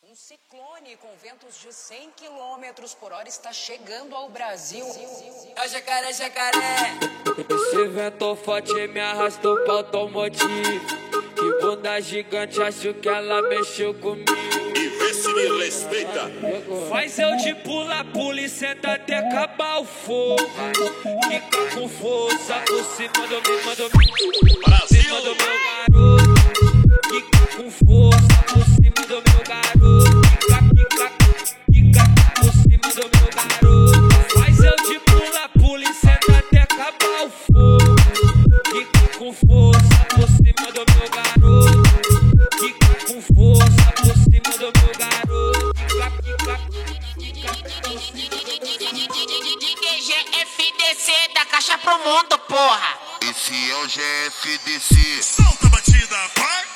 Um ciclone com ventos de 100 km por hora está chegando ao Brasil. É o jacaré, jacaré. Esse vento forte me arrastou pra automotivo. Que bunda gigante, acho que ela mexeu comigo. E vê se me respeita. Faz eu de pula e senta até acabar o fogo. Fica com força por cima do meu Brasil. meu garoto. Fica com força por cima do meu garoto. Fica por cima do meu garoto. Faz eu de pula e senta até acabar o fogo. Fica com força por cima do meu garoto. Fica com força por cima do meu garoto. GFDC da caixa pro mundo, porra. Esse é o GFDC. Solta a batida, vai!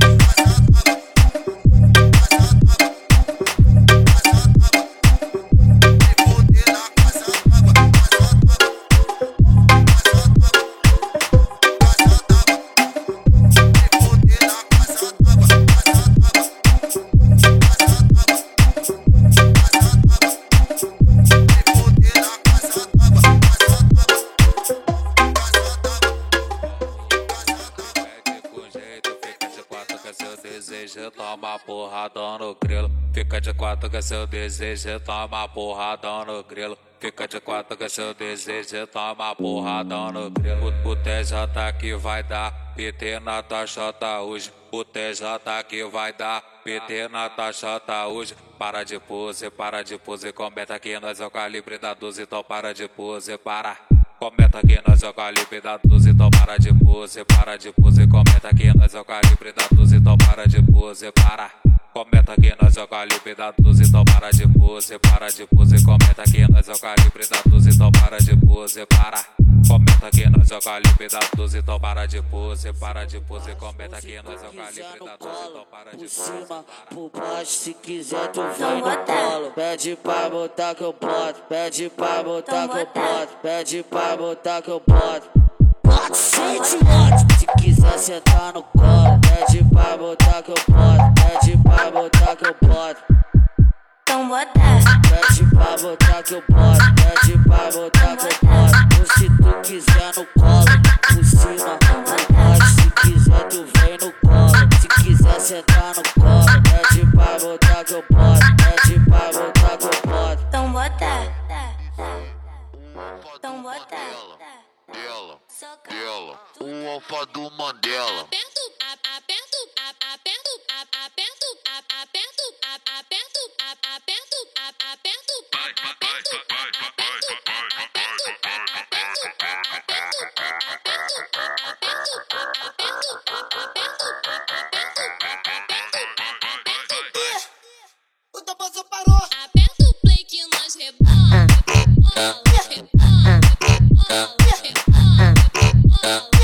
Desejo, toma porradão no grilo. Fica de quatro que seu desejo, toma porradão no grilo. Fica de quatro que seu desejo, toma porradão no grilo. O TJ que vai dar PT na tua chota hoje. O TJ que vai dar PT na tua chota hoje. Para de pose, comenta que nós é o calibre da 12, então para de pose, para. Comenta que nós é o calibre da 12, então para de pose, comenta que nós é o calibre da 12, então para de pose, para. Comenta que nós é o calibre da 12, então para de pose, comenta que nós é o calibre da 12, então para de pose, para. Comenta que nós é o calibre da 12, então para de pose, comenta que nós é o calibre da 12, então para de pose. Por cima, por baixo, se quiser tu vai no colo. Pede pra botar que eu boto, pede pra botar que eu boto, pede pra botar que eu boto. Pode ser de moto, se quiser sentar no colo. Pede pra botar que eu boto, pede pra botar que eu boto. Então bota. Pede pra botar que eu boto, pede pra botar que eu boto. Ou se tu quiser no colo, por cima, por baixo, se quiser tu vem no colo. Se quiser sentar no colo, pede pra botar que eu boto, pede pra botar que eu boto. Então bota. Então bota. Dela, o alfa do Mandela. O Toposo parou. Aperta o play que nós rebola, rebola, rebola, rebola, rebola.